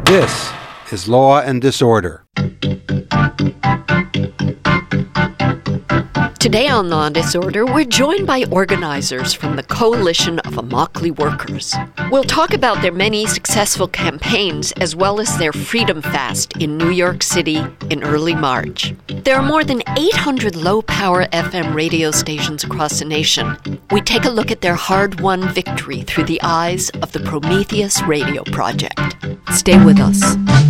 This is Law and Disorder. Today on Law and Disorder, we're joined by organizers from the Coalition of Immokalee Workers. We'll talk about their many successful campaigns as well as their Freedom Fast in New York City in early March. There are more than 800 low-power FM radio stations across the nation. We take a look at their hard-won victory through the eyes of the Prometheus Radio Project. Stay with us.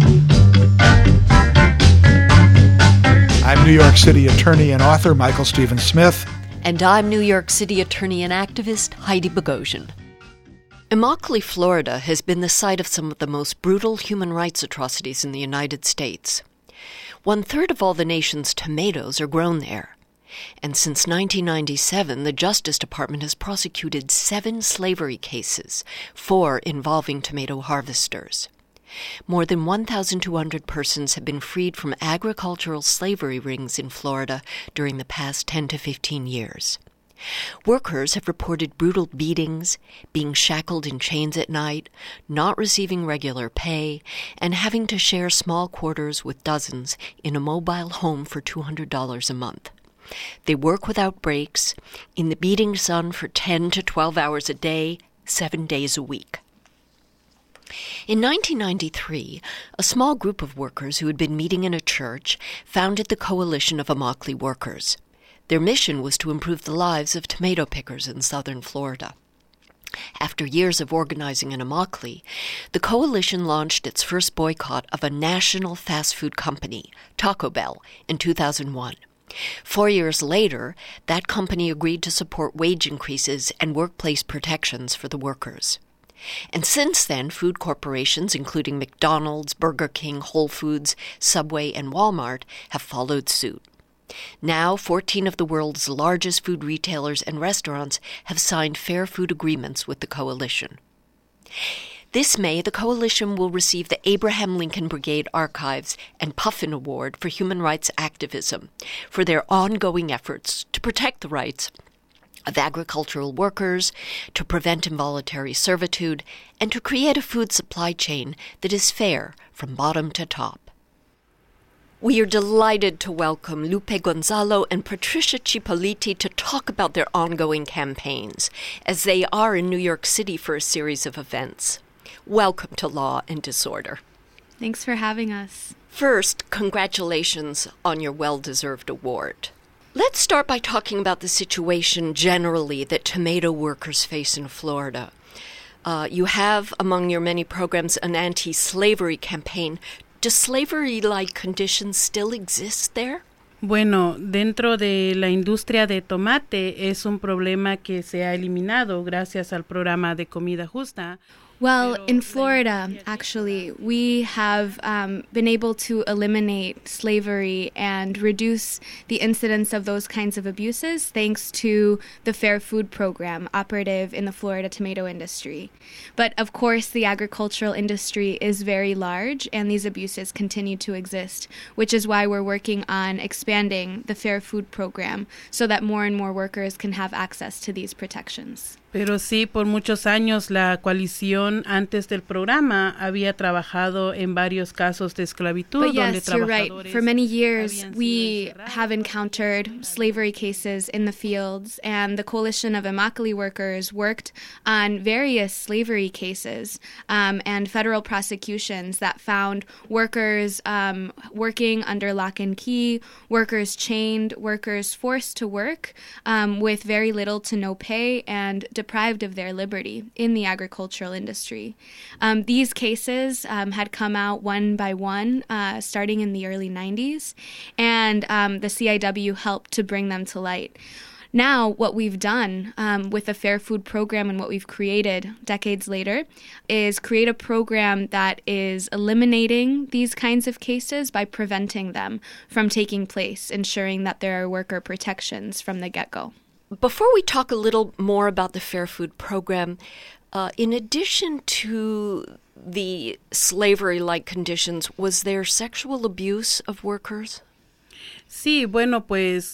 I'm New York City attorney and author Michael Stephen Smith. And I'm New York City attorney and activist Heidi Bogosian. Immokalee, Florida has been the site of some of the most brutal human rights atrocities in the United States. 1/3 of all the nation's tomatoes are grown there. And since 1997, the Justice Department has prosecuted 7 slavery cases, 4 involving tomato harvesters. More than 1,200 persons have been freed from agricultural slavery rings in Florida during the past 10 to 15 years. Workers have reported brutal beatings, being shackled in chains at night, not receiving regular pay, and having to share small quarters with dozens in a mobile home for $200 a month. They work without breaks, in the beating sun for 10 to 12 hours a day, 7 days a week. In 1993, a small group of workers who had been meeting in a church founded the Coalition of Immokalee Workers. Their mission was to improve the lives of tomato pickers in southern Florida. After years of organizing in Immokalee, the coalition launched its first boycott of a national fast food company, Taco Bell, in 2001. 4 years later, that company agreed to support wage increases and workplace protections for the workers. And since then, food corporations, including McDonald's, Burger King, Whole Foods, Subway, and Walmart, have followed suit. Now, 14 of the world's largest food retailers and restaurants have signed fair food agreements with the coalition. This May, the coalition will receive the Abraham Lincoln Brigade Archives and Puffin Award for Human Rights Activism for their ongoing efforts to protect the rights of agricultural workers, to prevent involuntary servitude, and to create a food supply chain that is fair from bottom to top. We are delighted to welcome Lupe Gonzalo and Patricia Cipolliti to talk about their ongoing campaigns, as they are in New York City for a series of events. Welcome to Law and Disorder. Thanks for having us. First, congratulations on your well-deserved award. Let's start by talking about the situation generally that tomato workers face in Florida. You have, among your many programs, an anti-slavery campaign. Do slavery-like conditions still exist there? Bueno, dentro de la industria de tomate es un problema que se ha eliminado gracias al programa de comida justa. Well, in Florida, actually, we have been able to eliminate slavery and reduce the incidence of those kinds of abuses thanks to the Fair Food Program operative in the Florida tomato industry. But of course, the agricultural industry is very large and these abuses continue to exist, which is why we're working on expanding the Fair Food Program so that more and more workers can have access to these protections. Pero sí, por muchos años la coalición antes del programa había trabajado en varios casos de esclavitud. But yes, you're right. For many years, we have encountered slavery cases in the fields, and the Coalition of Immokalee Workers worked on various slavery cases and federal prosecutions that found workers working under lock and key, workers chained, workers forced to work with very little to no pay, and deprived of their liberty in the agricultural industry. These cases had come out one by one starting in the early 90s, and the CIW helped to bring them to light. Now, what we've done with the Fair Food Program and what we've created decades later is create a program that is eliminating these kinds of cases by preventing them from taking place, ensuring that there are worker protections from the get-go. Before we talk a little more about the Fair Food Program, in addition to the slavery-like conditions, was there sexual abuse of workers? Sí, bueno, pues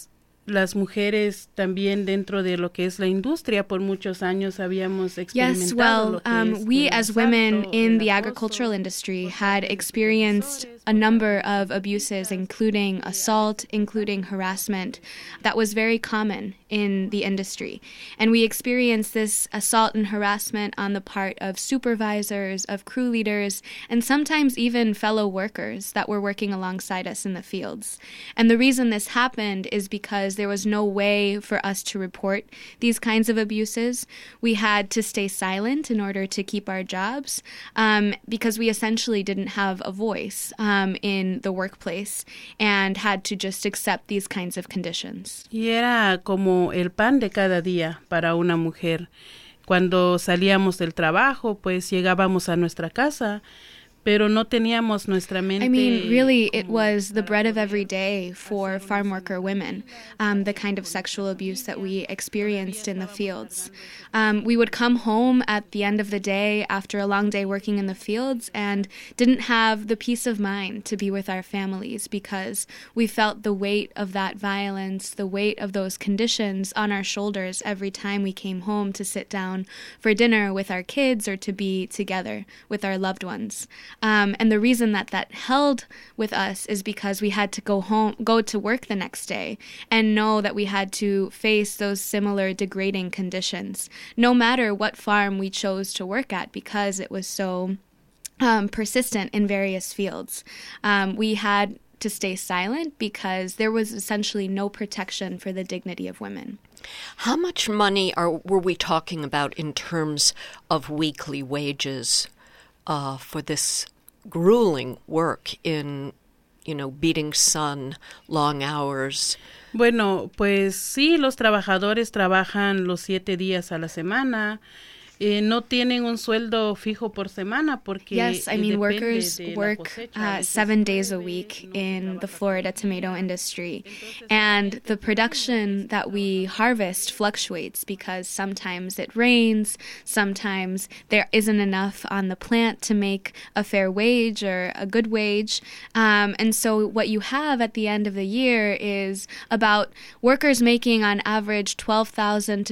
las mujeres también dentro de lo que es la industria por muchos años habíamos experimentado lo que es we el as asalto, women in el the acoso, agricultural industry had experienced a number of abuses, including assault, including harassment, that was very common in the industry. And we experienced this assault and harassment on the part of supervisors, of crew leaders, and sometimes even fellow workers that were working alongside us in the fields. And the reason this happened is because there was no way for us to report these kinds of abuses. We had to stay silent in order to keep our jobs because we essentially didn't have a voice in the workplace and had to just accept these kinds of conditions. Y era como el pan de cada día para una mujer. Cuando salíamos del trabajo, pues llegábamos a nuestra casa, pero no teníamos nuestra mente. I mean, really, it was the bread of every day for farm worker women, the kind of sexual abuse that we experienced in the fields. We would come home at the end of the day after a long day working in the fields and didn't have the peace of mind to be with our families because we felt the weight of that violence, the weight of those conditions on our shoulders every time we came home to sit down for dinner with our kids or to be together with our loved ones. And the reason that held with us is because we had to go to work the next day and know that we had to face those similar degrading conditions, no matter what farm we chose to work at, because it was so persistent in various fields. We had to stay silent because there was essentially no protection for the dignity of women. How much money were we talking about in terms of weekly wages for this grueling work in, beating sun, long hours? Bueno, pues sí, los trabajadores trabajan los 7 días a la semana. No tienen un sueldo fijo por semana porque yes, I mean workers work 7 days a week in the Florida tomato industry, and the production that we harvest fluctuates because sometimes it rains, sometimes there isn't enough on the plant to make a fair wage or a good wage, and so what you have at the end of the year is about workers making on average $12,000 to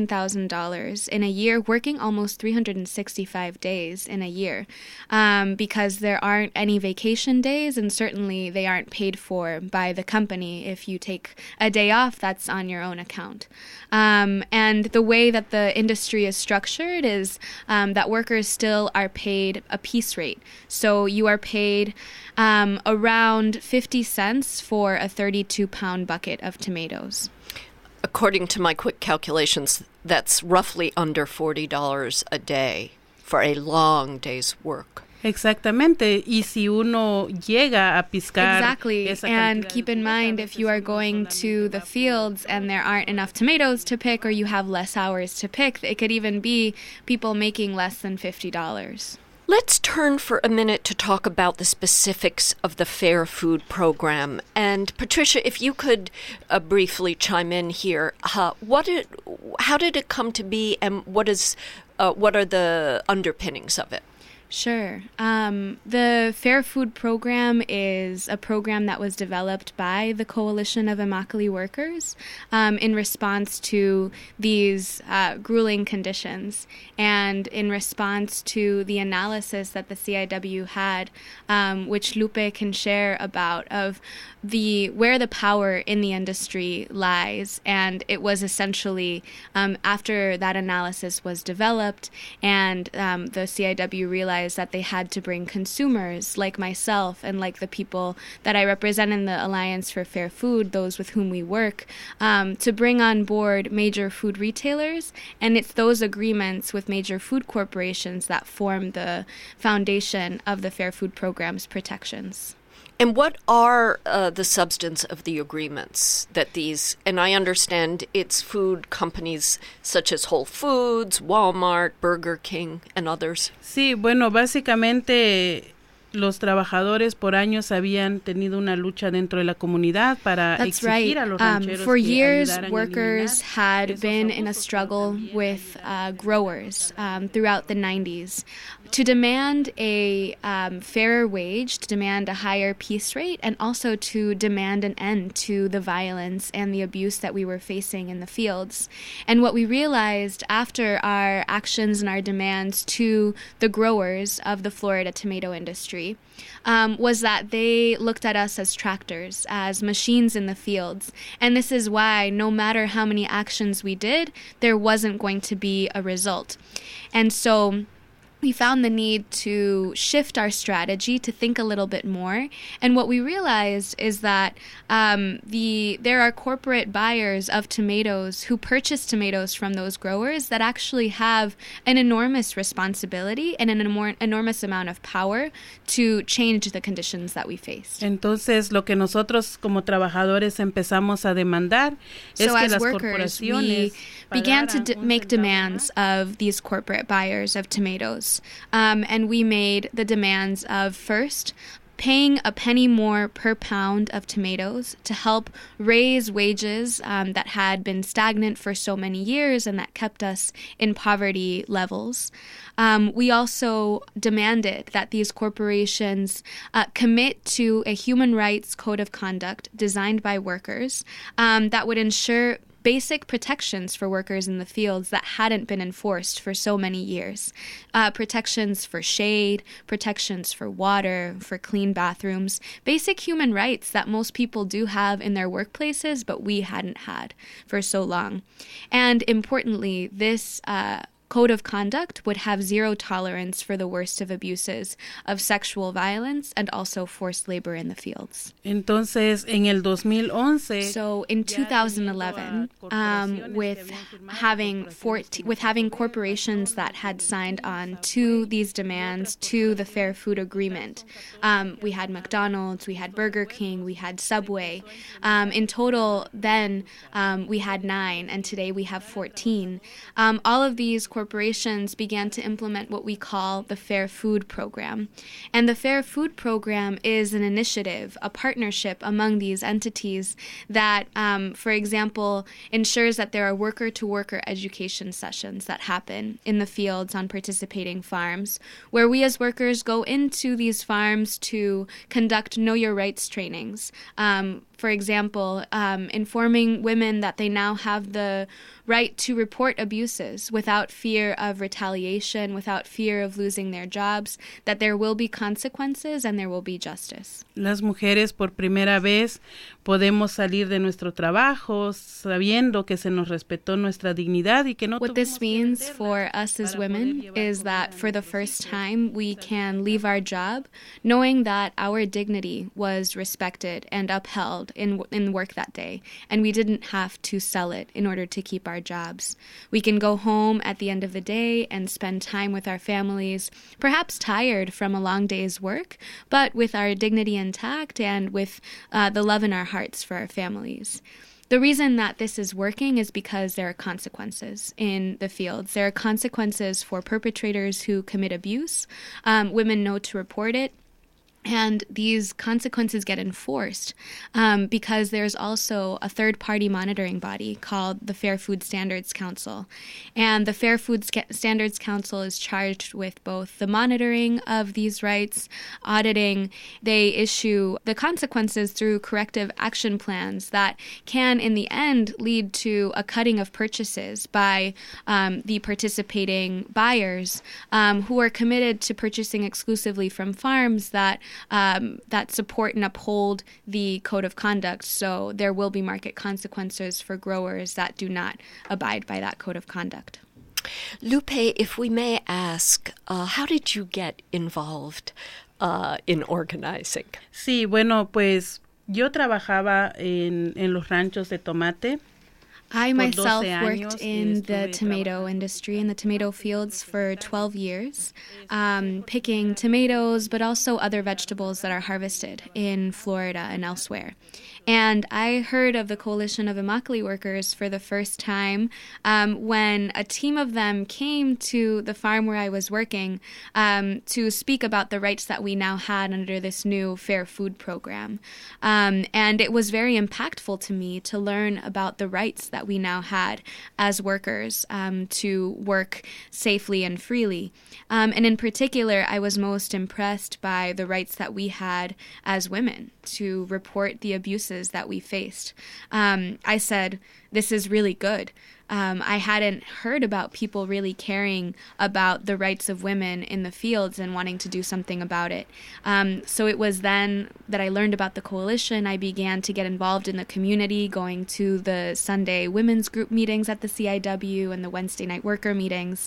$15,000 in a year, working almost 365 days in a year because there aren't any vacation days, and certainly they aren't paid for by the company. If you take a day off, that's on your own account. And the way that the industry is structured is that workers still are paid a piece rate. So you are paid around 50 cents for a 32-pound bucket of tomatoes. According to my quick calculations, that's roughly under $40 a day for a long day's work. Exactamente. Y si uno llega a piscar exactly. And keep in mind, if you are going to the fields and there aren't enough tomatoes to pick or you have less hours to pick, it could even be people making less than $50. Let's turn for a minute to talk about the specifics of the Fair Food Program. And Patricia, if you could briefly chime in here, how did it come to be, and what are the underpinnings of it? Sure. The Fair Food Program is a program that was developed by the Coalition of Immokalee Workers in response to these grueling conditions and in response to the analysis that the CIW had, which Lupe can share about, of where the power in the industry lies. And it was essentially after that analysis was developed and the CIW realized that they had to bring consumers like myself and like the people that I represent in the Alliance for Fair Food, those with whom we work, to bring on board major food retailers. And it's those agreements with major food corporations that form the foundation of the Fair Food Program's protections. And what are the substance of the agreements that these, and I understand it's food companies such as Whole Foods, Walmart, Burger King, and others? Sí, bueno, básicamente los trabajadores por años habían tenido una lucha dentro de la comunidad para exigir a los rancheros for que years, ayudaran workers had been in a struggle with growers throughout the 90s to demand a fairer wage, to demand a higher peace rate, and also to demand an end to the violence and the abuse that we were facing in the fields. And what we realized after our actions and our demands to the growers of the Florida tomato industry was that they looked at us as tractors, as machines in the fields. And this is why no matter how many actions we did, there wasn't going to be a result. And so we found the need to shift our strategy to think a little bit more. And what we realized is that there are corporate buyers of tomatoes who purchase tomatoes from those growers that actually have an enormous responsibility and an enormous amount of power to change the conditions that we faced. Entonces, lo que nosotros como trabajadores empezamos a demandar es So que as las workers, we corporaciones began to pagaran un make centavo demands más. of these corporate buyers of tomatoes. And we made the demands of, first, paying a penny more per pound of tomatoes to help raise wages that had been stagnant for so many years and that kept us in poverty levels. We also demanded that these corporations commit to a human rights code of conduct designed by workers that would ensure basic protections for workers in the fields that hadn't been enforced for so many years. Protections for shade, protections for water, for clean bathrooms, basic human rights that most people do have in their workplaces, but we hadn't had for so long. And importantly, this code of conduct would have zero tolerance for the worst of abuses of sexual violence and also forced labor in the fields. Entonces, en el 2011, So in 2011, with having corporations that had signed on to these demands, to the Fair Food Agreement, we had McDonald's, we had Burger King, we had Subway. In total, then we had 9, and today we have 14. All of these corporations began to implement what we call the Fair Food Program. And the Fair Food Program is an initiative, a partnership among these entities that, for example, ensures that there are worker-to-worker education sessions that happen in the fields on participating farms, where we as workers go into these farms to conduct Know Your Rights trainings. For example, informing women that they now have the right to report abuses without fear of retaliation, without fear of losing their jobs, that there will be consequences and there will be justice. Las mujeres por primera vez podemos salir de nuestro trabajo sabiendo que se nos respetó nuestra dignidad y que no What this means for us as women is that for the first time we can leave our job knowing that our dignity was respected and upheld in work that day, and we didn't have to sell it in order to keep our jobs. We can go home at the end of the day and spend time with our families, perhaps tired from a long day's work, but with our dignity intact and with the love in our hearts for our families. The reason that this is working is because there are consequences in the fields. There are consequences for perpetrators who commit abuse. Women know to report it. And these consequences get enforced because there's also a third-party monitoring body called the Fair Food Standards Council. And the Fair Food Standards Council is charged with both the monitoring of these rights, auditing. They issue the consequences through corrective action plans that can, in the end, lead to a cutting of purchases by the participating buyers who are committed to purchasing exclusively from farms that support and uphold the code of conduct. So there will be market consequences for growers that do not abide by that code of conduct. Lupe, if we may ask, how did you get involved in organizing? Sí, bueno, pues yo trabajaba en los ranchos de tomate. I myself worked in the tomato industry, in the tomato fields for 12 years, picking tomatoes, but also other vegetables that are harvested in Florida and elsewhere. And I heard of the Coalition of Immokalee Workers for the first time when a team of them came to the farm where I was working to speak about the rights that we now had under this new Fair Food Program. And it was very impactful to me to learn about the rights that that we now had as workers to work safely and freely. And in particular, I was most impressed by the rights that we had as women to report the abuses that we faced. I said, this is really good. I hadn't heard about people really caring about the rights of women in the fields and wanting to do something about it. So it was then that I learned about the coalition. I began to get involved in the community, going to the Sunday women's group meetings at the CIW and the Wednesday night worker meetings.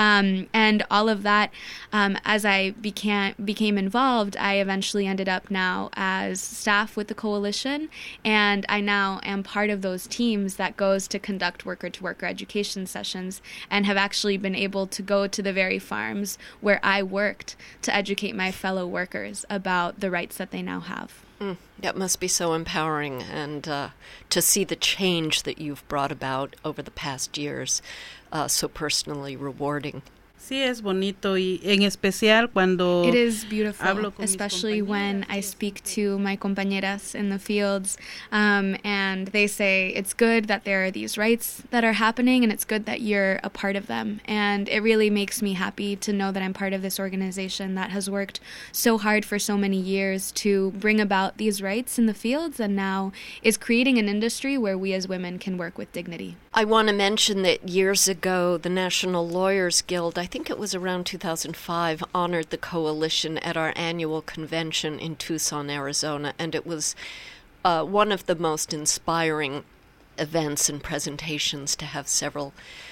And all of that, as I became involved, I eventually ended up now as staff with the coalition, and I now am part of those teams that goes to conduct worker-to-worker education sessions, and have actually been able to go to the very farms where I worked to educate my fellow workers about the rights that they now have. That must be so empowering, and to see the change that you've brought about over the past years, so personally rewarding. Sí, es bonito, y en especial cuando it is beautiful, hablo con especially when I speak to my compañeras in the fields, and they say it's good that there are these rights that are happening, and it's good that you're a part of them. And it really makes me happy to know that I'm part of this organization that has worked so hard for so many years to bring about these rights in the fields, and now is creating an industry where we as women can work with dignity. I want to mention that years ago, the National Lawyers Guild, I think it was around 2005, honored the coalition at our annual convention in Tucson, Arizona, and it was one of the most inspiring events and presentations to have several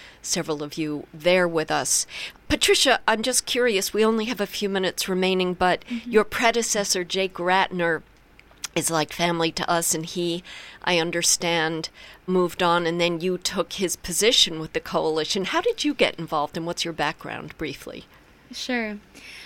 of you there with us. Patricia, I'm just curious, we only have a few minutes remaining, but your predecessor, Jake Ratner, is like family to us, and he, I understand, moved on, and then you took his position with the coalition. How did you get involved, and what's your background, briefly? Sure.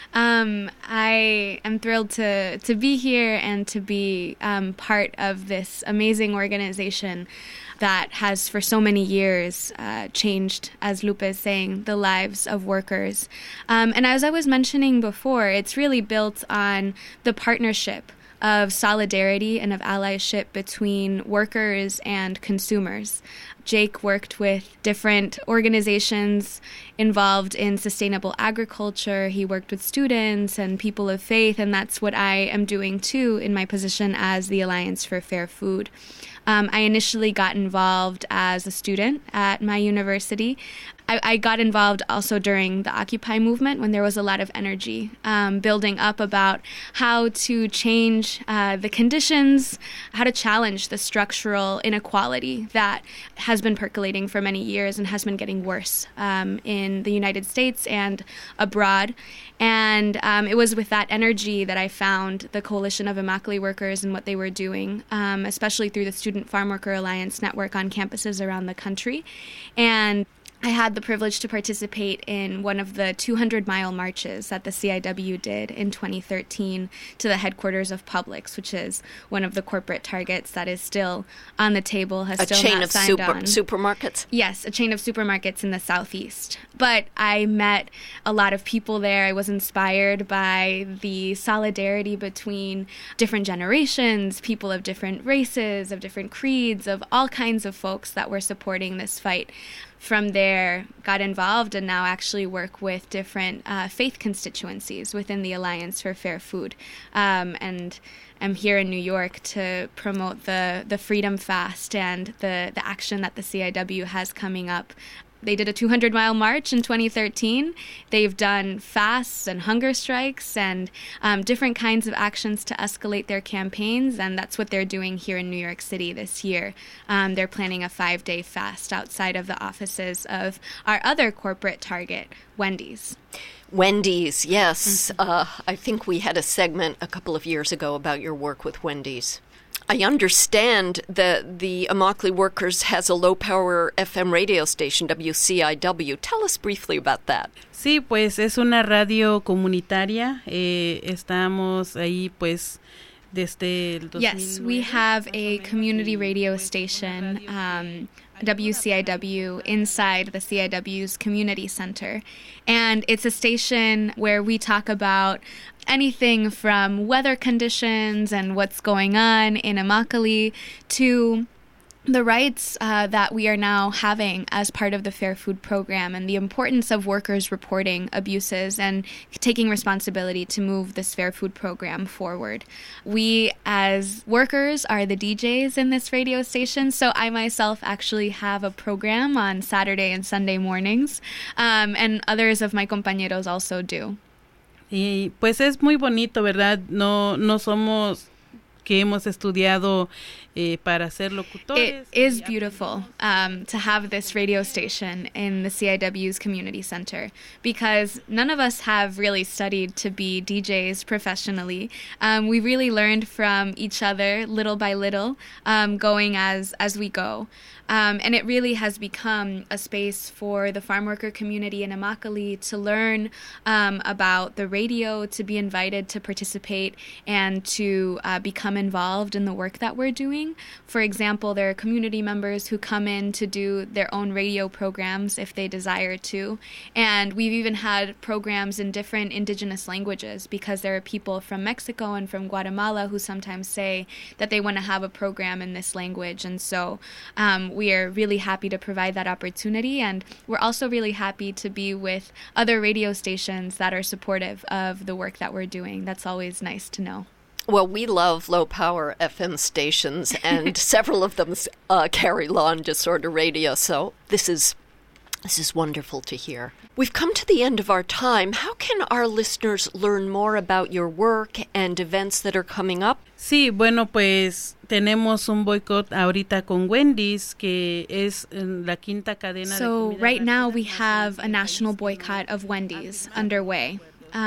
I am thrilled to be here and to be part of this amazing organization that has for so many years changed, as Lupe is saying, the lives of workers. And as I was mentioning before, it's really built on the partnership of solidarity and of allyship between workers and consumers. Jake worked with different organizations involved in sustainable agriculture. He worked with students and people of faith, and that's what I am doing too in my position as the Alliance for Fair Food. I initially got involved as a student at my university. I got involved also during the Occupy movement when there was a lot of energy building up about how to change the conditions, how to challenge the structural inequality that has been percolating for many years and has been getting worse in the United States and abroad. And it was with that energy that I found the Coalition of Immokalee Workers and what they were doing, especially through the Student Farm Worker Alliance network on campuses around the country. And I had the privilege to participate in one of the 200-mile marches that the CIW did in 2013 to the headquarters of Publix, which is one of the corporate targets that is still on the table, has still not signed on. A chain of supermarkets? Yes, a chain of supermarkets in the Southeast. But I met a lot of people there. I was inspired by the solidarity between different generations, people of different races, of different creeds, of all kinds of folks that were supporting this fight. From there, got involved and now actually work with different faith constituencies within the Alliance for Fair Food. And I'm here in New York to promote the Freedom Fast and the action that the CIW has coming up. They did a 200-mile march in 2013. They've done fasts and hunger strikes and different kinds of actions to escalate their campaigns, and that's what they're doing here in New York City this year. They're planning a 5-day fast outside of the offices of our other corporate target, Wendy's. Wendy's, yes. I think we had a segment a couple of years ago about your work with Wendy's. I understand that the Immokalee Workers has a low-power FM radio station, WCIW. Tell us briefly about that. Sí, pues es una radio comunitaria. Estamos ahí, pues, desde el 2009. Yes, we have a community radio station, WCIW, inside the CIW's community center. And it's a station where we talk about anything from weather conditions and what's going on in Immokalee to the rights that we are now having as part of the Fair Food Program and the importance of workers reporting abuses and taking responsibility to move this Fair Food Program forward. We as workers are the DJs in this radio station, so I myself actually have a program on Saturday and Sunday mornings, and others of my compañeros also do. Y pues es muy bonito, ¿verdad? No somos que hemos estudiado para ser locutores. It is beautiful to have this radio station in the CIW's Community Center because none of us have really studied to be DJs professionally. We really learned from each other little by little, going as we go. And it really has become a space for the farm worker community in Immokalee to learn about the radio, to be invited to participate, and to become involved in the work that we're doing. For example, there are community members who come in to do their own radio programs if they desire to. And we've even had programs in different indigenous languages because there are people from Mexico and from Guatemala who sometimes say that they want to have a program in this language. And so we are really happy to provide that opportunity. And we're also really happy to be with other radio stations that are supportive of the work that we're doing. That's always nice to know. Well, we love low-power FM stations, and several of them carry Law and Disorder Radio, so this is wonderful to hear. We've come to the end of our time. How can our listeners learn more about your work and events that are coming up? Sí, bueno, pues tenemos un boicot ahorita con Wendy's, que es la quinta cadena de comida. So right now we have a national boycott of Wendy's underway.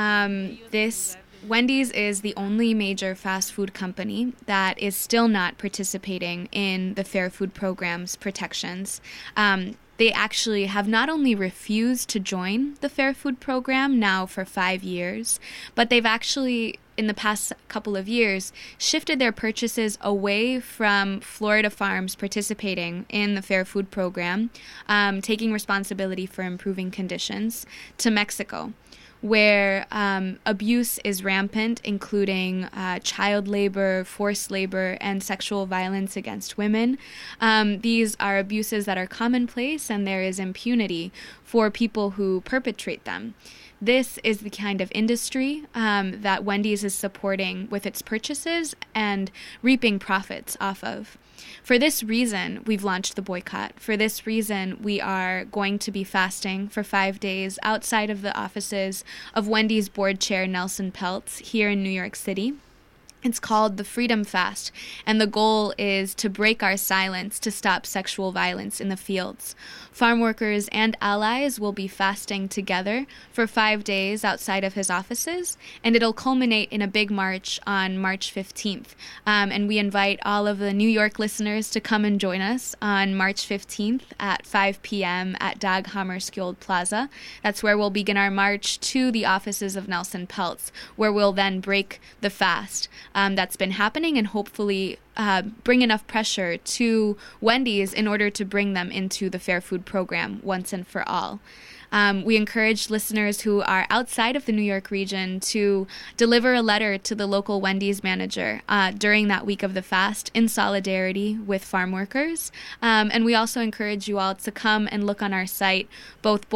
Wendy's is the only major fast food company that is still not participating in the Fair Food Program's protections. They actually have not only refused to join the Fair Food Program now for 5 years, but they've actually, in the past couple of years, shifted their purchases away from Florida farms participating in the Fair Food Program, taking responsibility for improving conditions, to Mexico, where abuse is rampant, including child labor, forced labor, and sexual violence against women. These are abuses that are commonplace, and there is impunity for people who perpetrate them. This is the kind of industry that Wendy's is supporting with its purchases and reaping profits off of. For this reason, we've launched the boycott. For this reason, we are going to be fasting for 5 days outside of the offices of Wendy's board chair Nelson Peltz here in New York City. It's called the Freedom Fast, and the goal is to break our silence to stop sexual violence in the fields. Farm workers and allies will be fasting together for 5 days outside of his offices, and it'll culminate in a big march on March 15th. And we invite all of the New York listeners to come and join us on March 15th at 5 p.m. at Dag Hammarskjöld Plaza. That's where we'll begin our march to the offices of Nelson Peltz, where we'll then break the fast that's been happening and hopefully bring enough pressure to Wendy's in order to bring them into the Fair Food Program once and for all. We encourage listeners who are outside of the New York region to deliver a letter to the local Wendy's manager during that week of the fast in solidarity with farm workers. And we also encourage you all to come and look on our site, both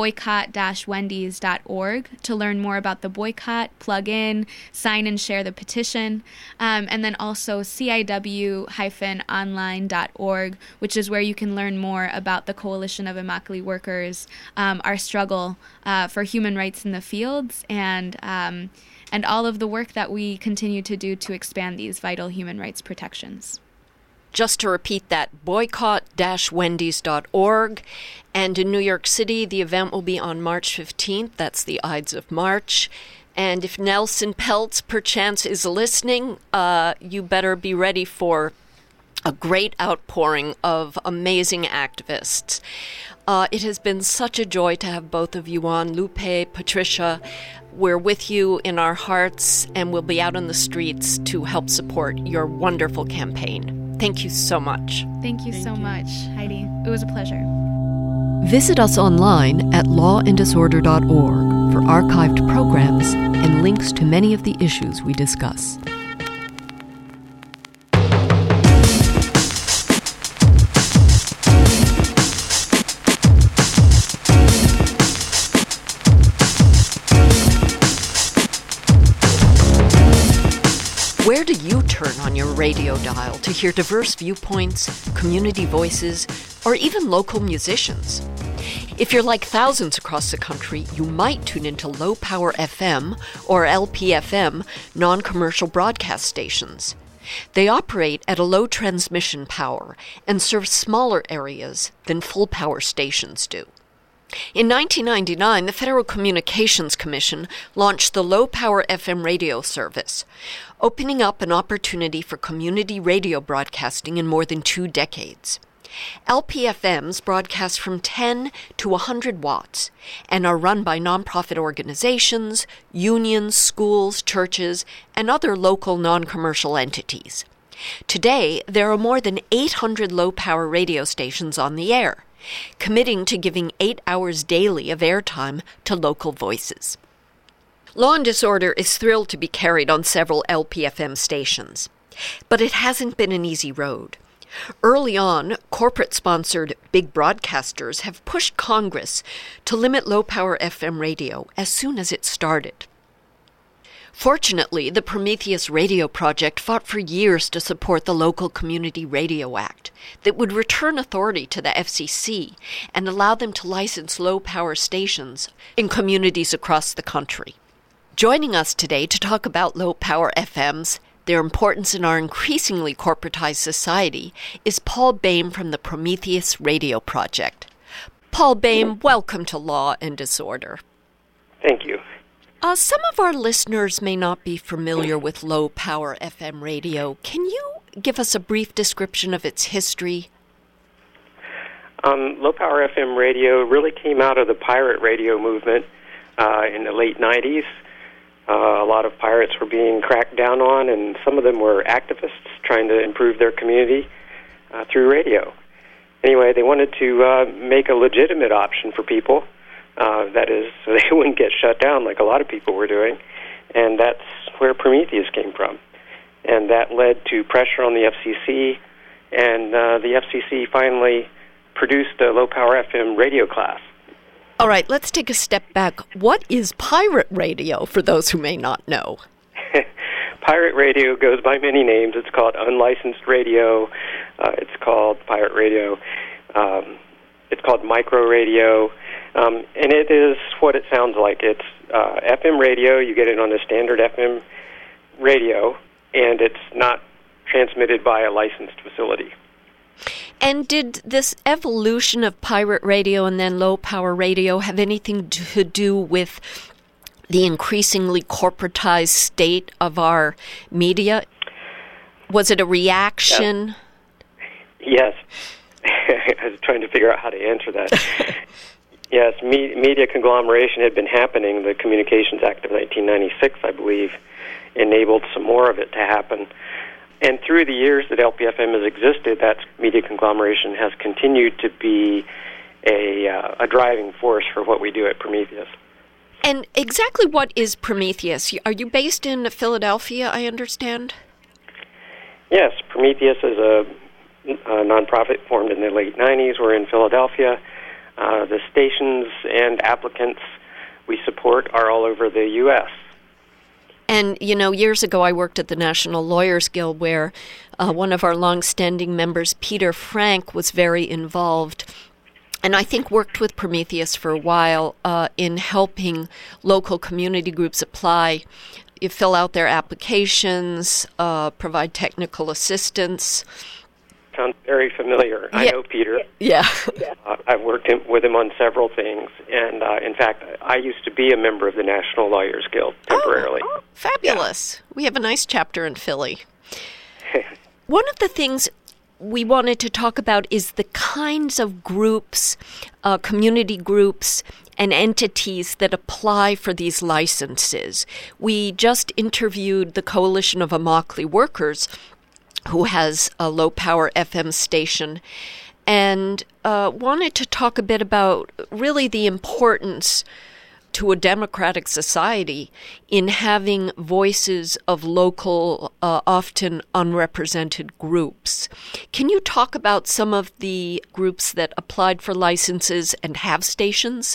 boycott-wendys.org, to learn more about the boycott, plug in, sign and share the petition, and then also CIW-online.org, which is where you can learn more about the Coalition of Immokalee Workers, our struggle for human rights in the fields, and all of the work that we continue to do to expand these vital human rights protections. Just to repeat that, boycott-wendys.org. And in New York City, the event will be on March 15th. That's the Ides of March. And if Nelson Peltz perchance is listening, you better be ready for a great outpouring of amazing activists. It has been such a joy to have both of you on. Lupe, Patricia, we're with you in our hearts, and we'll be out on the streets to help support your wonderful campaign. Thank you so much. Thank you so much, Heidi. It was a pleasure. Visit us online at lawanddisorder.org for archived programs and links to many of the issues we discuss. Where do you turn on your radio dial to hear diverse viewpoints, community voices, or even local musicians? If you're like thousands across the country, you might tune into Low Power FM or LPFM non-commercial broadcast stations. They operate at a low transmission power and serve smaller areas than full power stations do. In 1999, the Federal Communications Commission launched the Low Power FM radio service, opening up an opportunity for community radio broadcasting in more than 2 decades. LPFMs broadcast from 10 to 100 watts and are run by nonprofit organizations, unions, schools, churches, and other local non-commercial entities. Today, there are more than 800 low-power radio stations on the air, committing to giving 8 hours daily of airtime to local voices. Law and Disorder is thrilled to be carried on several LPFM stations, but it hasn't been an easy road. Early on, corporate-sponsored big broadcasters have pushed Congress to limit low-power FM radio as soon as it started. Fortunately, the Prometheus Radio Project fought for years to support the Local Community Radio Act that would return authority to the FCC and allow them to license low-power stations in communities across the country. Joining us today to talk about low-power FMs, their importance in our increasingly corporatized society, is Paul Boehm from the Prometheus Radio Project. Paul Boehm, welcome to Law and Disorder. Thank you. Some of our listeners may not be familiar with low-power FM radio. Can you give us a brief description of its history? Low-power FM radio really came out of the pirate radio movement in the late 90s. A lot of pirates were being cracked down on, and some of them were activists trying to improve their community through radio. Anyway, they wanted to make a legitimate option for people. That is, so they wouldn't get shut down like a lot of people were doing, and that's where Prometheus came from. And that led to pressure on the FCC, and the FCC finally produced a low-power FM radio class. All right, let's take a step back. What is pirate radio, for those who may not know? Pirate radio goes by many names. It's called unlicensed radio. It's called pirate radio. It's called micro radio. And it is what it sounds like. It's FM radio. You get it on a standard FM radio, and it's not transmitted by a licensed facility. And did this evolution of pirate radio and then low-power radio have anything to do with the increasingly corporatized state of our media? Was it a reaction? Yes. I was trying to figure out how to answer that. Yes, media conglomeration had been happening. The Communications Act of 1996, I believe, enabled some more of it to happen. And through the years that LPFM has existed, that media conglomeration has continued to be a driving force for what we do at Prometheus. And exactly what is Prometheus? Are you based in Philadelphia, I understand? Yes, Prometheus is a nonprofit formed in the late 90s. We're in Philadelphia. The stations and applicants we support are all over the U.S. And, you know, years ago I worked at the National Lawyers Guild where one of our long-standing members, Peter Frank, was very involved and I think worked with Prometheus for a while in helping local community groups apply, fill out their applications, provide technical assistance. Sounds very familiar. I know Peter. Yeah. I've worked with him on several things. And, in fact, I used to be a member of the National Lawyers Guild temporarily. Oh, fabulous. Yeah. We have a nice chapter in Philly. One of the things we wanted to talk about is the kinds of groups, community groups, and entities that apply for these licenses. We just interviewed the Coalition of Immokalee Workers, who has a low-power FM station, and wanted to talk a bit about really the importance to a democratic society in having voices of local, often unrepresented groups. Can you talk about some of the groups that applied for licenses and have stations?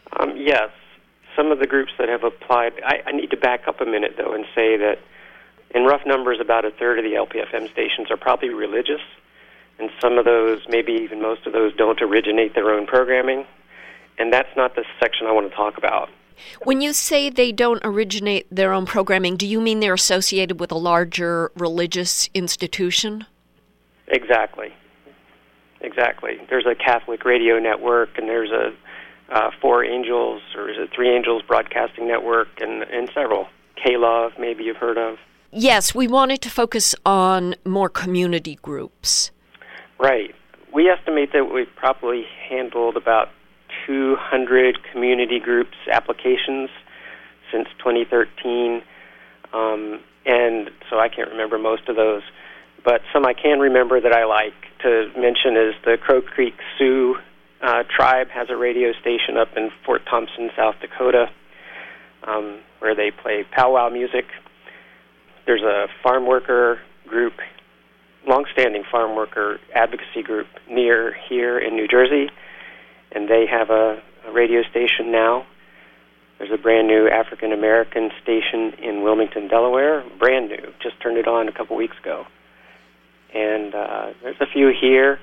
Yes. Some of the groups that have applied, I need to back up a minute, though, and say that In rough numbers, about a third of the LPFM stations are probably religious, and some of those, maybe even most of those, don't originate their own programming, and that's not the section I want to talk about. When you say they don't originate their own programming, do you mean they're associated with a larger religious institution? Exactly. There's a Catholic radio network, and there's a Four Angels, or is it Three Angels Broadcasting Network, and several. K-Love, maybe you've heard of. Yes, we wanted to focus on more community groups. Right. We estimate that we've probably handled about 200 community groups applications since 2013, and so I can't remember most of those. But some I can remember that I like to mention is the Crow Creek Sioux tribe has a radio station up in Fort Thompson, South Dakota, where they play powwow music. There's a farm worker group, long-standing farm worker advocacy group near here in New Jersey, and they have a radio station now. There's a brand new African-American station in Wilmington, Delaware, brand new, just turned it on a couple weeks ago. And there's a few here.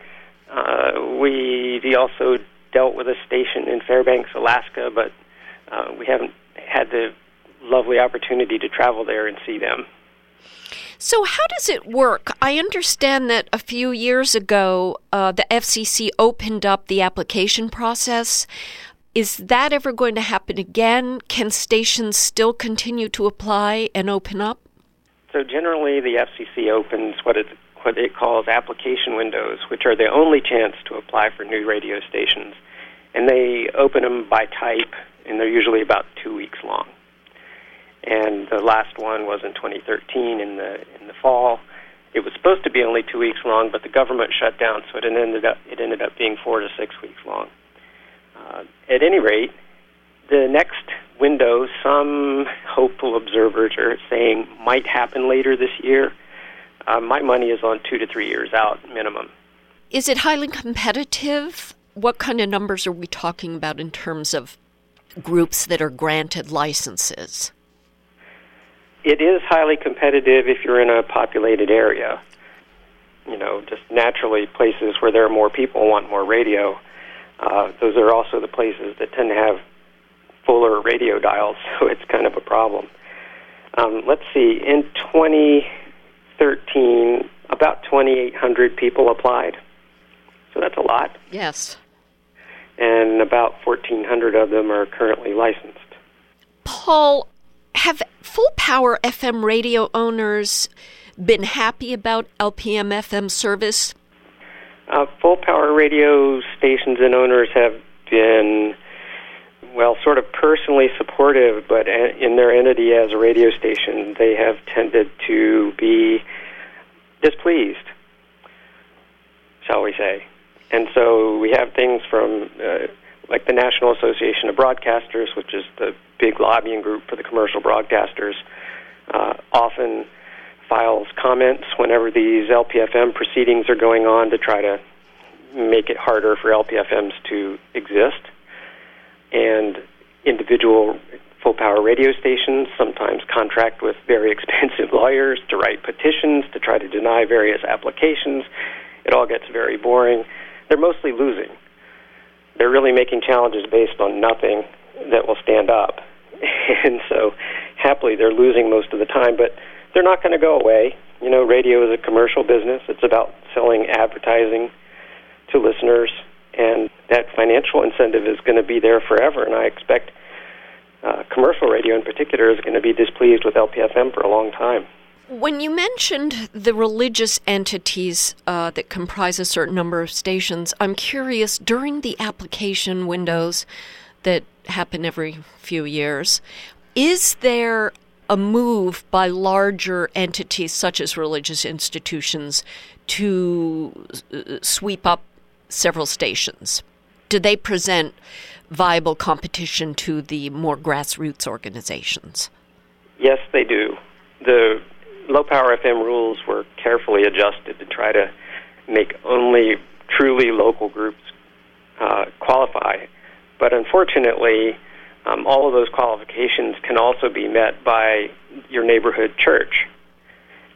We also dealt with a station in Fairbanks, Alaska, but we haven't had the lovely opportunity to travel there and see them. So how does it work? I understand that a few years ago, the FCC opened up the application process. Is that ever going to happen again? Can stations still continue to apply and open up? So generally, the FCC opens what it calls application windows, which are the only chance to apply for new radio stations. And they open them by type, and they're usually about 2 weeks long. And the last one was in 2013 in the fall. It was supposed to be only 2 weeks long, but the government shut down, so it ended up being 4 to 6 weeks long. At any rate, the next window, some hopeful observers are saying might happen later this year. My money is on 2 to 3 years out minimum. Is it highly competitive? What kind of numbers are we talking about in terms of groups that are granted licenses? It is highly competitive if you're in a populated area. Just naturally places where there are more people want more radio. Those are also the places that tend to have fuller radio dials, so it's kind of a problem. Let's see, in 2013, about 2,800 people applied. So that's a lot. Yes. And about 1,400 of them are currently licensed. Paul, have full power FM radio owners been happy about LPM-FM service? Full power radio stations and owners have been, sort of personally supportive, but in their entity as a radio station, they have tended to be displeased, shall we say. And so we have things from like the National Association of Broadcasters, which is the big lobbying group for the commercial broadcasters, often files comments whenever these LPFM proceedings are going on to try to make it harder for LPFMs to exist. And individual full-power radio stations sometimes contract with very expensive lawyers to write petitions to try to deny various applications. It all gets very boring. They're mostly losing. They're really making challenges based on nothing that will stand up. And so, happily, they're losing most of the time, but they're not going to go away. Radio is a commercial business. It's about selling advertising to listeners, and that financial incentive is going to be there forever, and I expect commercial radio in particular is going to be displeased with LPFM for a long time. When you mentioned the religious entities that comprise a certain number of stations, I'm curious, during the application windows that happen every few years, is there a move by larger entities such as religious institutions to sweep up several stations? Do they present viable competition to the more grassroots organizations? Yes, they do. The low-power FM rules were carefully adjusted to try to make only truly local groups qualify. But unfortunately, all of those qualifications can also be met by your neighborhood church.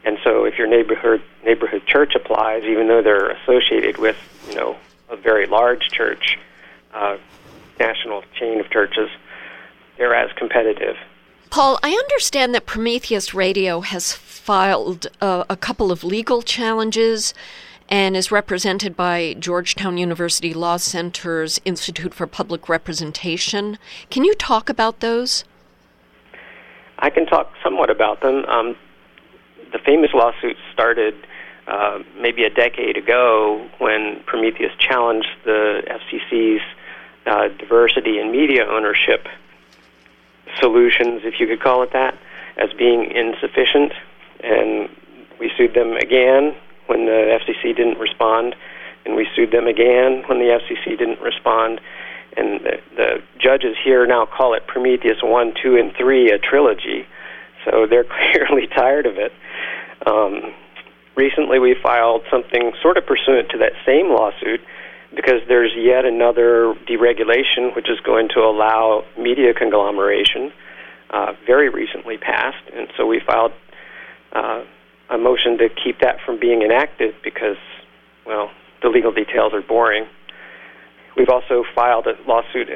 And so if your neighborhood church applies, even though they're associated with, a very large church, national chain of churches, they're as competitive. Paul, I understand that Prometheus Radio has filed a couple of legal challenges and is represented by Georgetown University Law Center's Institute for Public Representation. Can you talk about those? I can talk somewhat about them. The famous lawsuit started maybe a decade ago when Prometheus challenged the FCC's diversity in media ownership solutions, if you could call it that, as being insufficient. And we sued them again when the FCC didn't respond, and we sued them again when the FCC didn't respond. And the judges here now call it Prometheus 1, 2, and 3, a trilogy. So they're clearly tired of it. Recently we filed something sort of pursuant to that same lawsuit because there's yet another deregulation which is going to allow media conglomeration, very recently passed. And so we filed a motion to keep that from being enacted because, well, the legal details are boring. We've also filed a lawsuit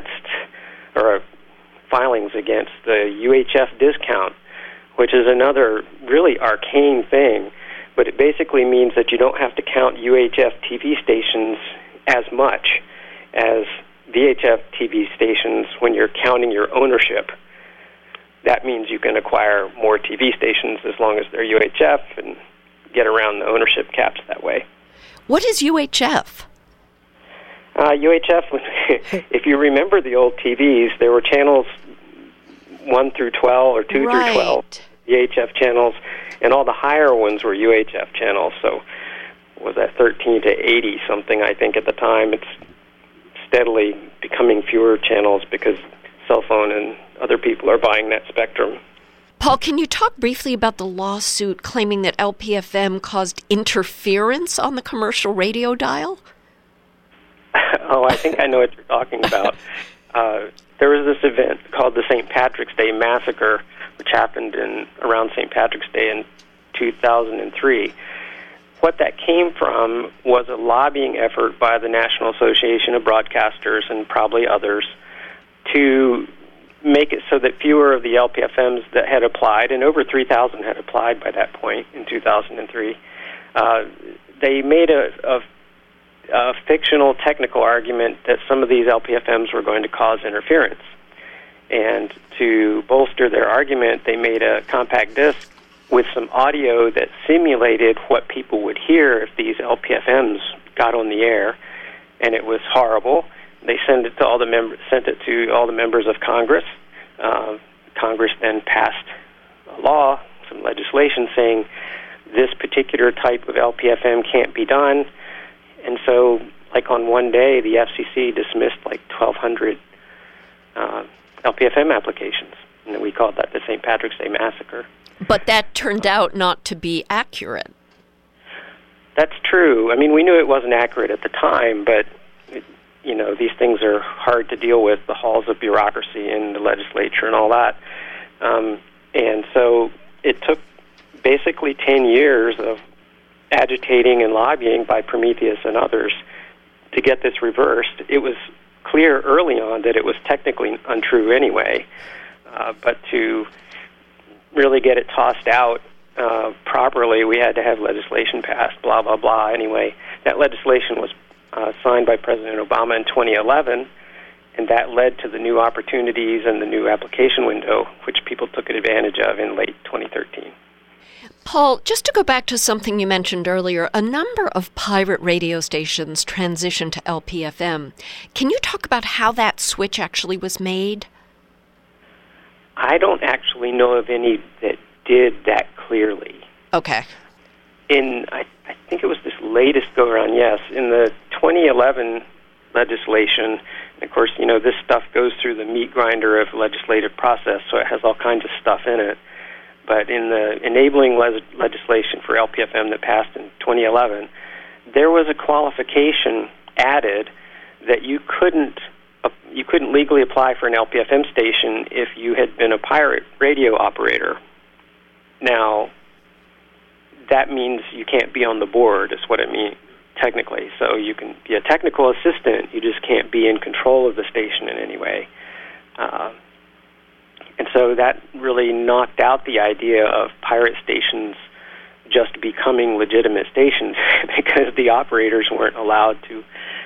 filings against the UHF discount, which is another really arcane thing, but it basically means that you don't have to count UHF TV stations as much as VHF TV stations when you're counting your ownership. That means you can acquire more TV stations as long as they're UHF and get around the ownership caps that way. What is UHF? UHF, if you remember the old TVs, there were channels 1 through 12 or 2 through 12, VHF channels, and all the higher ones were UHF channels. So was that 13 to 80 something, I think, at the time. It's steadily becoming fewer channels because cell phone and other people are buying that spectrum. Paul, can you talk briefly about the lawsuit claiming that LPFM caused interference on the commercial radio dial? Oh, I think I know what you're talking about. There was this event called the St. Patrick's Day Massacre, which happened around St. Patrick's Day in 2003. What that came from was a lobbying effort by the National Association of Broadcasters and probably others to make it so that fewer of the LPFMs that had applied, and over 3,000 had applied by that point in 2003, they made a fictional technical argument that some of these LPFMs were going to cause interference. And to bolster their argument, they made a compact disc with some audio that simulated what people would hear if these LPFMs got on the air, and it was horrible. They sent it to all the members of Congress. Congress then passed a law, some legislation saying this particular type of LPFM can't be done. And so, like on one day, the FCC dismissed like 1,200 LPFM applications, and we called that the St. Patrick's Day Massacre. But that turned out not to be accurate. That's true. I mean, we knew it wasn't accurate at the time, but these things are hard to deal with, the halls of bureaucracy in the legislature and all that. And so it took basically 10 years of agitating and lobbying by Prometheus and others to get this reversed. It was clear early on that it was technically untrue anyway, but to really get it tossed out properly, we had to have legislation passed, blah, blah, blah. Anyway, that legislation was signed by President Obama in 2011, and that led to the new opportunities and the new application window, which people took advantage of in late 2013. Paul, just to go back to something you mentioned earlier, a number of pirate radio stations transitioned to LPFM. Can you talk about how that switch actually was made? I don't actually know of any that did that clearly. Okay. I think it was this latest go-around, yes. In the 2011 legislation, and of course, this stuff goes through the meat grinder of legislative process, so it has all kinds of stuff in it. But in the enabling legislation for LPFM that passed in 2011, there was a qualification added that you couldn't legally apply for an LPFM station if you had been a pirate radio operator. Now, that means you can't be on the board, is what it means, technically. So you can be a technical assistant, you just can't be in control of the station in any way. And so that really knocked out the idea of pirate stations just becoming legitimate stations because the operators weren't allowed to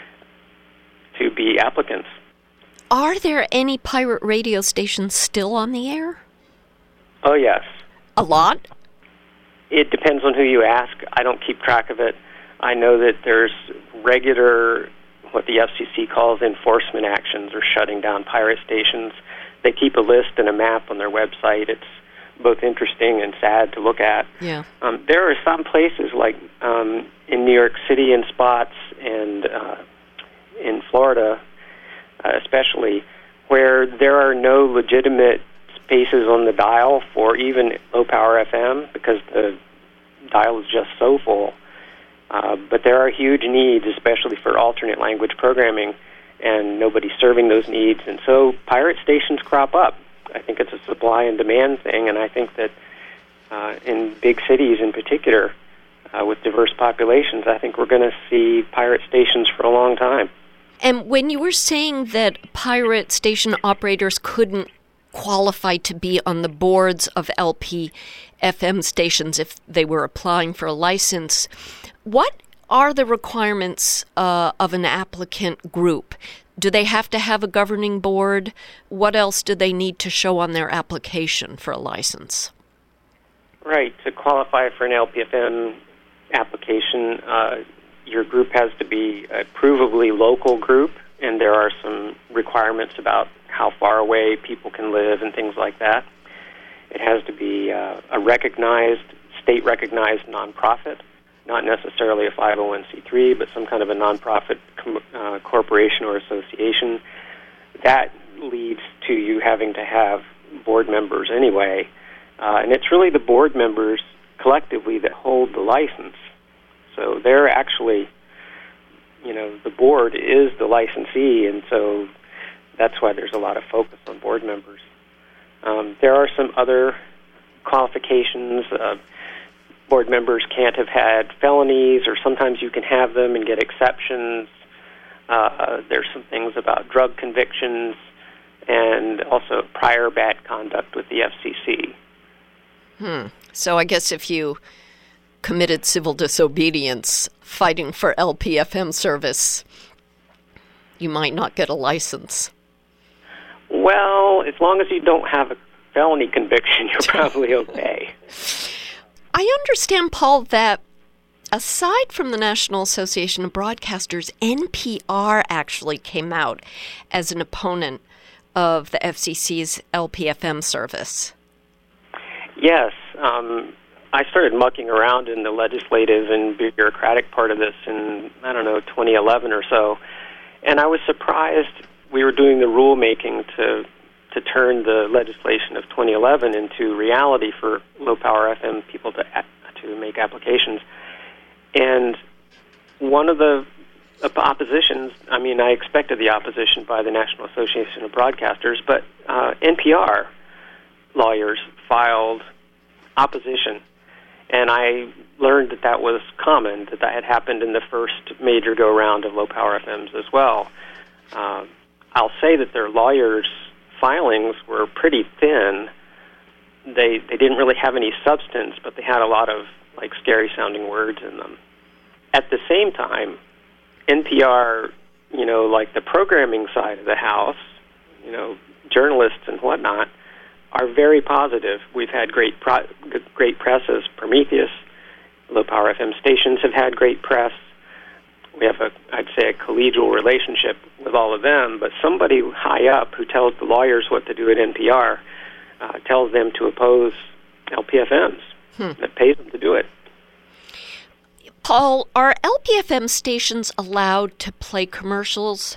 be applicants. Are there any pirate radio stations still on the air? Oh, yes. A lot? It depends on who you ask. I don't keep track of it. I know that there's regular, what the FCC calls enforcement actions, or shutting down pirate stations. They keep a list and a map on their website. It's both interesting and sad to look at. Yeah. There are some places, like in New York City in spots and in Florida especially, where there are no legitimate spaces on the dial for even low-power FM because the dial is just so full. But there are huge needs, especially for alternate language programming, and nobody's serving those needs. And so pirate stations crop up. I think it's a supply and demand thing, and I think that in big cities in particular, with diverse populations, I think we're going to see pirate stations for a long time. And when you were saying that pirate station operators couldn't qualify to be on the boards of LP-FM stations if they were applying for a license, what are the requirements of an applicant group? Do they have to have a governing board? What else do they need to show on their application for a license? Right. To qualify for an LP-FM application, your group has to be a provably local group, and there are some requirements about how far away people can live and things like that. It has to be a recognized, state-recognized nonprofit, not necessarily a 501c3, but some kind of a nonprofit corporation or association. That leads to you having to have board members anyway, and it's really the board members collectively that hold the license. So they're actually, the board is the licensee, and so that's why there's a lot of focus on board members. There are some other qualifications. Board members can't have had felonies, or sometimes you can have them and get exceptions. There's some things about drug convictions and also prior bad conduct with the FCC. So I guess if you committed civil disobedience fighting for LP-FM service, you might not get a license. Well, as long as you don't have a felony conviction, you're probably okay. I understand, Paul, that aside from the National Association of Broadcasters, NPR actually came out as an opponent of the FCC's LP-FM service. Yes. I started mucking around in the legislative and bureaucratic part of this in, 2011 or so, and I was surprised we were doing the rulemaking to turn the legislation of 2011 into reality for low-power FM people to make applications. And one of the oppositions, I expected the opposition by the National Association of Broadcasters, but NPR lawyers filed opposition. And I learned that was common, that had happened in the first major go-round of low-power FMs as well. I'll say that their lawyers' filings were pretty thin. They didn't really have any substance, but they had a lot of scary-sounding words in them. At the same time, NPR, the programming side of the house, journalists and whatnot, are very positive. We've had great press as Prometheus. Low-power FM stations have had great press. We have, I'd say, a collegial relationship with all of them, but somebody high up who tells the lawyers what to do at NPR tells them to oppose LP-FMs. That pays them to do it. Paul, are LP-FM stations allowed to play commercials?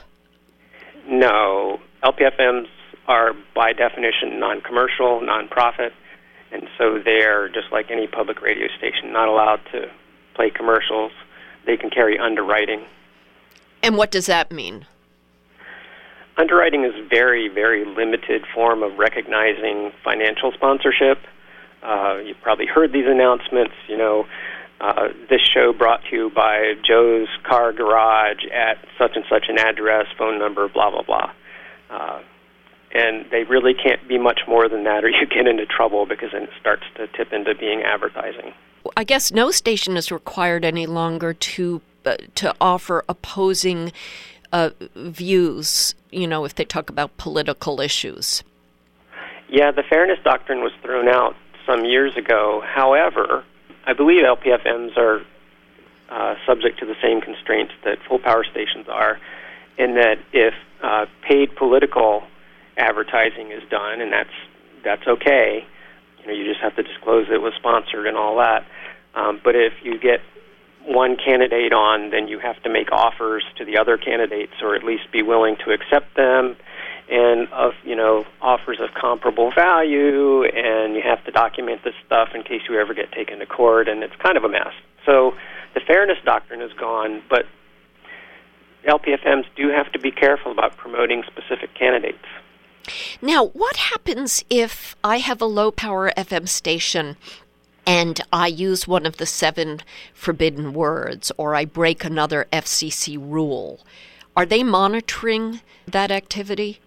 No. LP-FMs are, by definition, non-commercial, non-profit, and so they're, just like any public radio station, not allowed to play commercials. They can carry underwriting. And what does that mean? Underwriting is a very, very limited form of recognizing financial sponsorship. You've probably heard these announcements, this show brought to you by Joe's Car Garage at such and such an address, phone number, blah, blah, blah. And they really can't be much more than that, or you get into trouble, because then it starts to tip into being advertising. I guess no station is required any longer to offer opposing views, if they talk about political issues. Yeah, the fairness doctrine was thrown out some years ago. However, I believe LPFMs are subject to the same constraints that full power stations are, in that if paid political advertising is done, and that's okay, you just have to disclose it was sponsored and all that. But if you get one candidate on, then you have to make offers to the other candidates, or at least be willing to accept them, and of offers of comparable value, and you have to document this stuff in case you ever get taken to court, and it's kind of a mess. So the fairness doctrine is gone, but LPFMs do have to be careful about promoting specific candidates. Now, what happens if I have a low-power FM station and I use one of the 7 forbidden words, or I break another FCC rule? Are they monitoring that activity?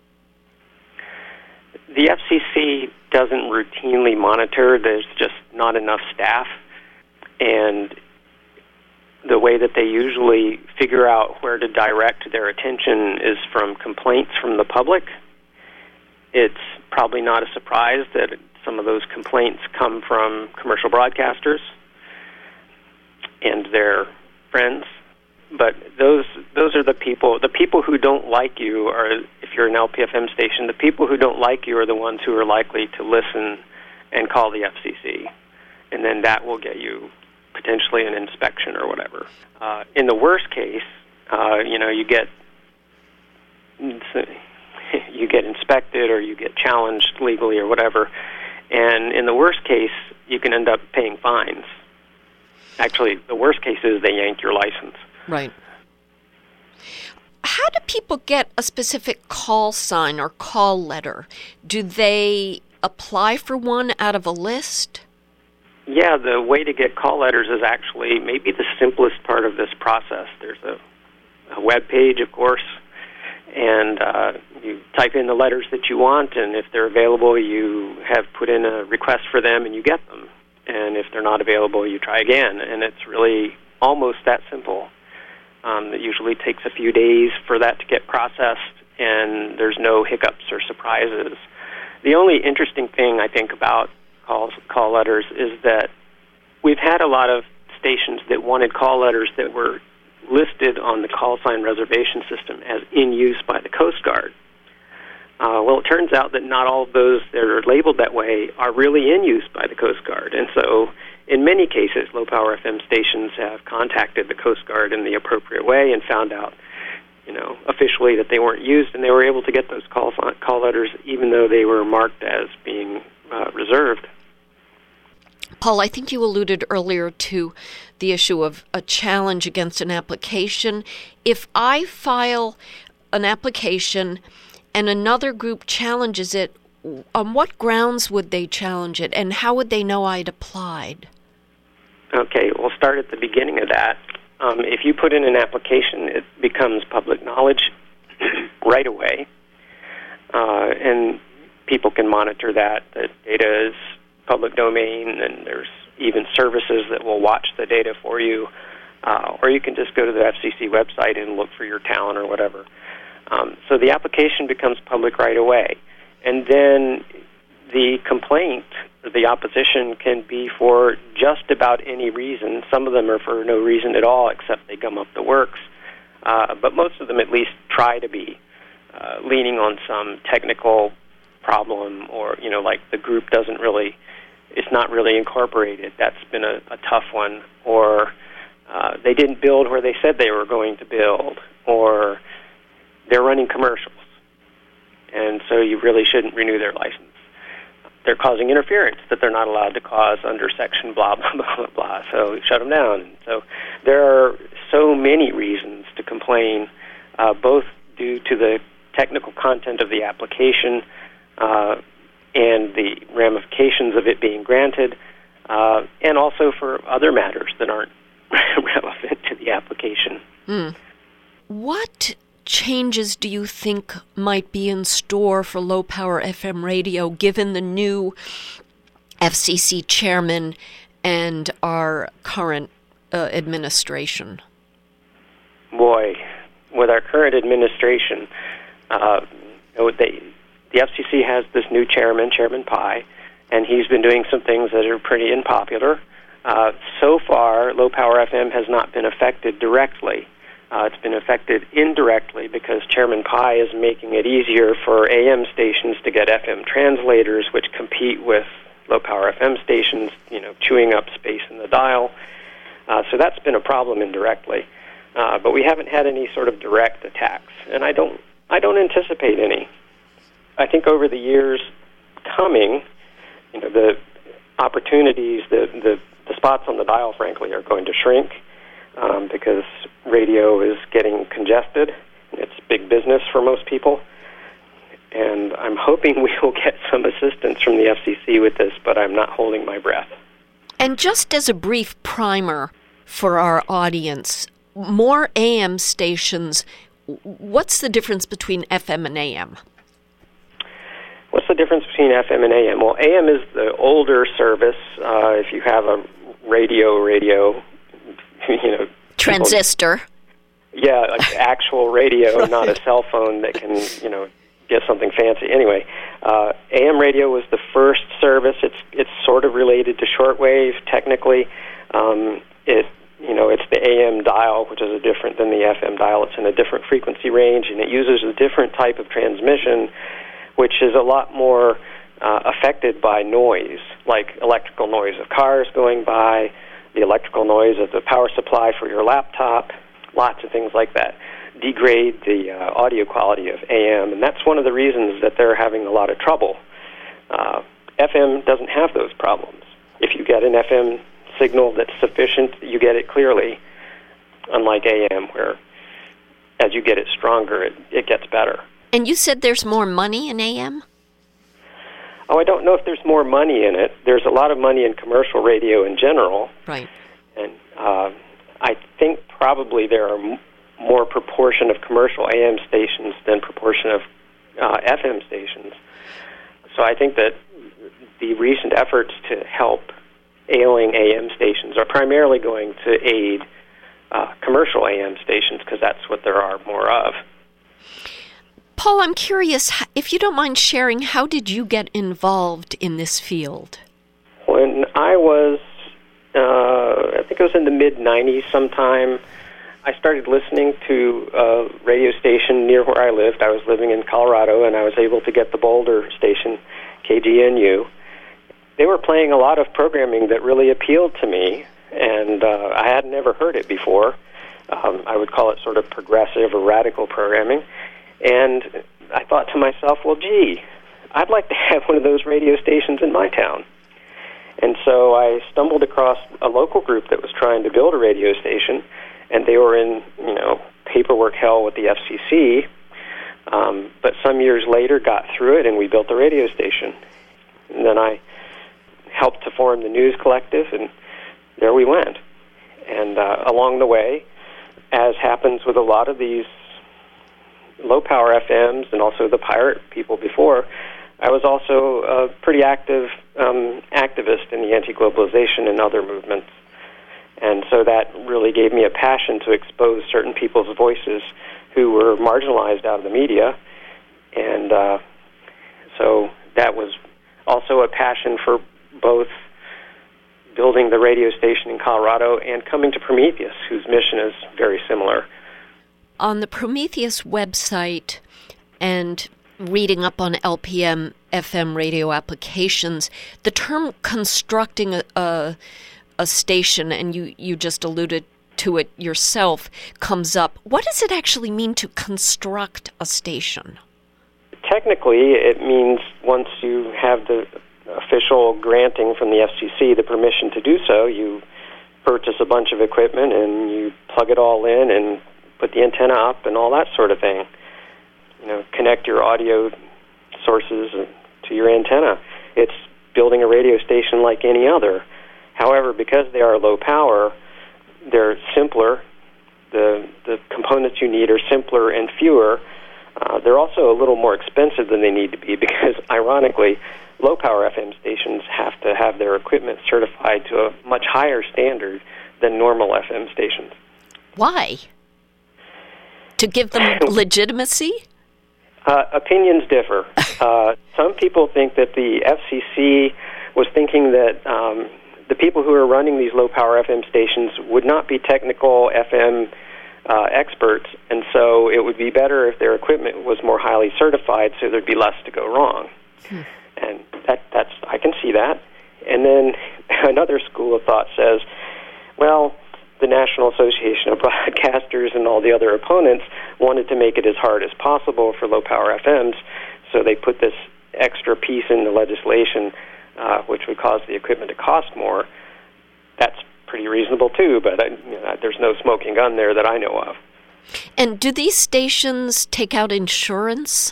The FCC doesn't routinely monitor. There's just not enough staff. And the way that they usually figure out where to direct their attention is from complaints from the public. It's probably not a surprise that some of those complaints come from commercial broadcasters and their friends. But those are the people who don't like you are, if you're an LPFM station, the people who don't like you are the ones who are likely to listen and call the FCC. And then that will get you potentially an inspection or whatever. In the worst case, you get inspected or you get challenged legally or whatever. And in the worst case, you can end up paying fines. Actually, the worst case is they yank your license. Right. How do people get a specific call sign or call letter? Do they apply for one out of a list? Yeah, the way to get call letters is actually maybe the simplest part of this process. There's a web page, of course, and you type in the letters that you want, and if they're available, you have put in a request for them and you get them. And if they're not available, you try again. And it's really almost that simple. It usually takes a few days for that to get processed, and there's no hiccups or surprises. The only interesting thing I think about call letters is that we've had a lot of stations that wanted call letters that were listed on the call sign reservation system as in use by the Coast Guard. Well, it turns out that not all of those that are labeled that way are really in use by the Coast Guard. And so in many cases, low-power FM stations have contacted the Coast Guard in the appropriate way and found out, officially that they weren't used, and they were able to get those call letters even though they were marked as being reserved. Paul, I think you alluded earlier to the issue of a challenge against an application. If I file an application and another group challenges it, on what grounds would they challenge it, and how would they know I'd applied? Okay, we'll start at the beginning of that. If you put in an application, it becomes public knowledge right away, and people can monitor that. The data is public domain, and there's even services that will watch the data for you, or you can just go to the FCC website and look for your town or whatever. So the application becomes public right away. And then the complaint, or the opposition, can be for just about any reason. Some of them are for no reason at all, except they gum up the works. But most of them at least try to be leaning on some technical problem, or, like the group it's not really incorporated. That's been a tough one. Or they didn't build where they said they were going to build. Or they're running commercials, and so you really shouldn't renew their license. They're causing interference that they're not allowed to cause under section blah, blah, blah, blah, blah, so shut them down. So there are so many reasons to complain, both due to the technical content of the application and the ramifications of it being granted, and also for other matters that aren't relevant to the application. What changes do you think might be in store for low-power FM radio given the new FCC chairman and our current administration? Boy, with our current administration, the FCC has this new chairman, Chairman Pai, and he's been doing some things that are pretty unpopular. So far, low-power FM has not been affected directly. It's been affected indirectly because Chairman Pai is making it easier for AM stations to get FM translators, which compete with low-power FM stations, chewing up space in the dial. So that's been a problem indirectly. But we haven't had any sort of direct attacks, and I don't anticipate any. I think over the years coming, the opportunities, the spots on the dial, frankly, are going to shrink because radio is getting congested. It's big business for most people. And I'm hoping we will get some assistance from the FCC with this, but I'm not holding my breath. And just as a brief primer for our audience, more AM stations, what's the difference between FM and AM? What's the difference between FM and AM? Well, AM is the older service. If you have a radio, transistor. Yeah, like actual radio, right. Not a cell phone that can, get something fancy. Anyway, AM radio was the first service. It's sort of related to shortwave technically. It's the AM dial, which is different than the FM dial. It's in a different frequency range, and it uses a different type of transmission, which is a lot more affected by noise, like electrical noise of cars going by, the electrical noise of the power supply for your laptop, lots of things like that degrade the audio quality of AM, and that's one of the reasons that they're having a lot of trouble. FM doesn't have those problems. If you get an FM signal that's sufficient, you get it clearly, unlike AM, where as you get it stronger, it gets better. And you said there's more money in AM? Oh, I don't know if there's more money in it. There's a lot of money in commercial radio in general. Right. And I think probably there are more proportion of commercial AM stations than proportion of FM stations. So I think that the recent efforts to help ailing AM stations are primarily going to aid commercial AM stations because that's what there are more of. Paul, I'm curious, if you don't mind sharing, how did you get involved in this field? When I was, I think it was in the mid-'90s sometime, I started listening to a radio station near where I lived. I was living in Colorado, and I was able to get the Boulder station, KGNU. They were playing a lot of programming that really appealed to me, and I had never heard it before. I would call it sort of progressive or radical programming. And I thought to myself, well, gee, I'd like to have one of those radio stations in my town. And so I stumbled across a local group that was trying to build a radio station, and they were in, paperwork hell with the FCC. But some years later got through it, and we built the radio station. And then I helped to form the News Collective, and there we went. And along the way, as happens with a lot of these low-power FMs and also the pirate people before, I was also a pretty active activist in the anti-globalization and other movements. And so that really gave me a passion to expose certain people's voices who were marginalized out of the media. And so that was also a passion for both building the radio station in Colorado and coming to Prometheus, whose mission is very similar. On the Prometheus website and reading up on LPM FM radio applications, the term constructing a station, and you just alluded to it yourself, comes up. What does it actually mean to construct a station? Technically, it means once you have the official granting from the FCC, the permission to do so, you purchase a bunch of equipment and you plug it all in and put the antenna up and all that sort of thing. Connect your audio sources to your antenna. It's building a radio station like any other. However, because they are low power, they're simpler. The components you need are simpler and fewer. They're also a little more expensive than they need to be because, ironically, low-power FM stations have to have their equipment certified to a much higher standard than normal FM stations. Why? To give them legitimacy? Opinions differ. Some people think that the FCC was thinking that the people who are running these low-power FM stations would not be technical FM experts, and so it would be better if their equipment was more highly certified so there'd be less to go wrong. And that's I can see that. And then another school of thought says, well, the National Association of Broadcasters and all the other opponents wanted to make it as hard as possible for low-power FMs, so they put this extra piece in the legislation which would cause the equipment to cost more. That's pretty reasonable, too, but there's no smoking gun there that I know of. And do these stations take out insurance?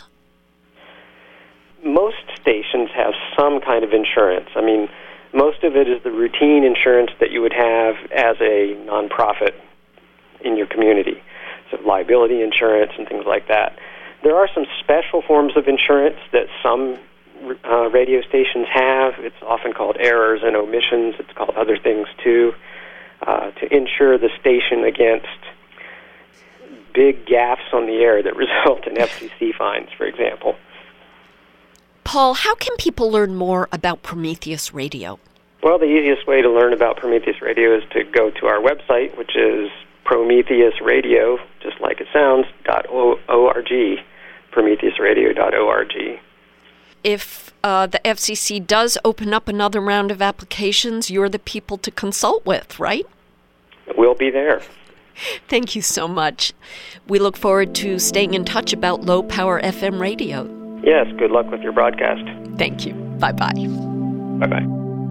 Most stations have some kind of insurance. I mean, most of it is the routine insurance that you would have as a nonprofit in your community, so liability insurance and things like that. There are some special forms of insurance that some radio stations have. It's often called errors and omissions. It's called other things, too, to insure the station against big gaffes on the air that result in FCC fines, for example. Paul, how can people learn more about Prometheus Radio? Well, the easiest way to learn about Prometheus Radio is to go to our website, which is PrometheusRadio, just like it sounds, .org, PrometheusRadio.org. If the FCC does open up another round of applications, you're the people to consult with, right? We'll be there. Thank you so much. We look forward to staying in touch about low-power FM radio. Yes, good luck with your broadcast. Thank you. Bye-bye. Bye-bye.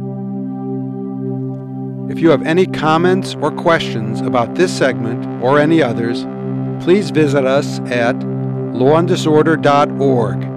If you have any comments or questions about this segment or any others, please visit us at lawanddisorder.org.